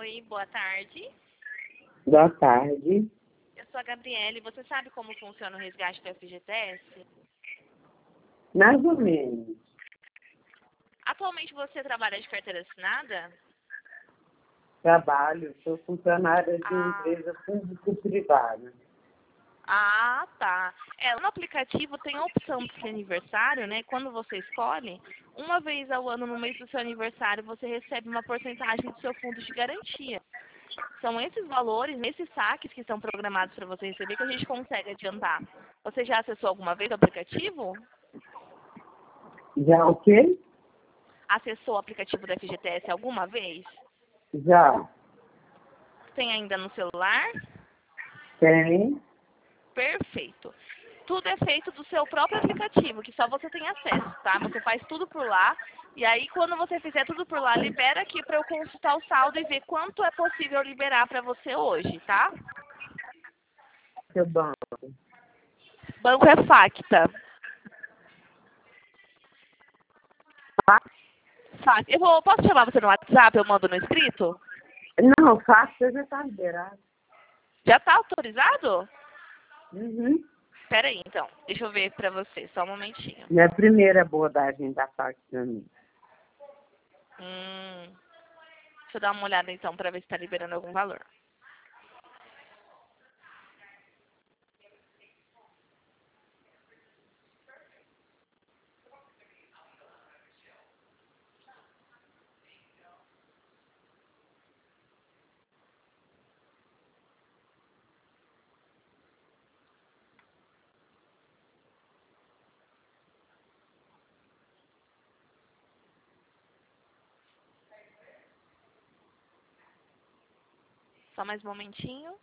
Oi, boa tarde. Boa tarde. Eu sou a Gabriele. Você sabe como funciona o resgate do FGTS? Mais ou menos. Atualmente você trabalha de carteira assinada? Trabalho, sou funcionária de Ah, empresa público-privada. tá. No aplicativo tem a opção de ser aniversário, né? Quando você escolhe, uma vez ao ano, no mês do seu aniversário, você recebe uma porcentagem do seu fundo de garantia. São esses valores, esses saques que estão programados para você receber, que a gente consegue adiantar. Você já acessou alguma vez o aplicativo? Já o quê? Acessou o aplicativo do FGTS alguma vez? Já. Tem ainda no celular? Tem. Perfeito. Tudo é feito do seu próprio aplicativo, que só você tem acesso, tá? Você faz tudo por lá. E aí, quando você fizer tudo por lá, libera aqui para eu consultar o saldo e ver quanto é possível liberar para você hoje, tá? Seu banco. Banco é Facta. Posso chamar você no WhatsApp? Eu mando no escrito? Não, fácil já está liberado. Já tá autorizado? Uhum. Pera aí, então. Deixa eu ver para você, só um momentinho. Minha primeira abordagem da fax também. Deixa eu dar uma olhada, então, para ver se está liberando algum valor. Só mais um momentinho.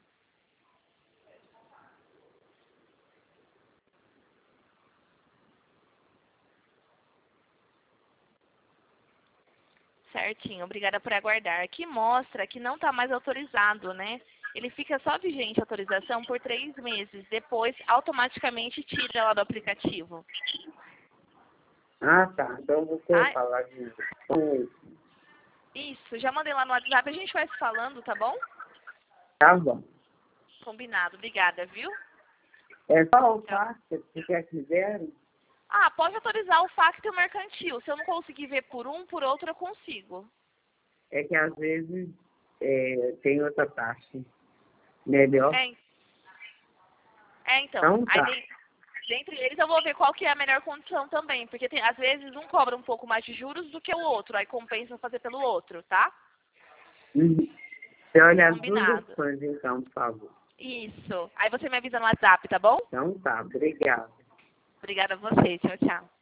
Certinho, obrigada por aguardar. Aqui mostra que não está mais autorizado, né? Ele fica só vigente a autorização por 3 meses. Depois, automaticamente tira lá do aplicativo. Ah, tá. Então você vai Ah, falar de com isso. isso, já mandei lá no WhatsApp. A gente vai se falando, tá bom? Tá bom. Combinado, obrigada, viu? É só o fax que vocês quiserem? Pode autorizar o Facto e o Mercantil. Se eu não conseguir ver por um, por outro eu consigo. É que às vezes tem outra taxa. Melhor. É, então. Então Aí tá. dentre eles eu vou ver qual que é a melhor condição também. Porque às vezes um cobra um pouco mais de juros do que o outro. Aí compensa fazer pelo outro, tá? Uhum. Você olha as duas Combinado. opções, então, por favor. Isso. Aí você me avisa no WhatsApp, tá bom? Então tá, obrigado. Obrigada a você. Tchau, tchau.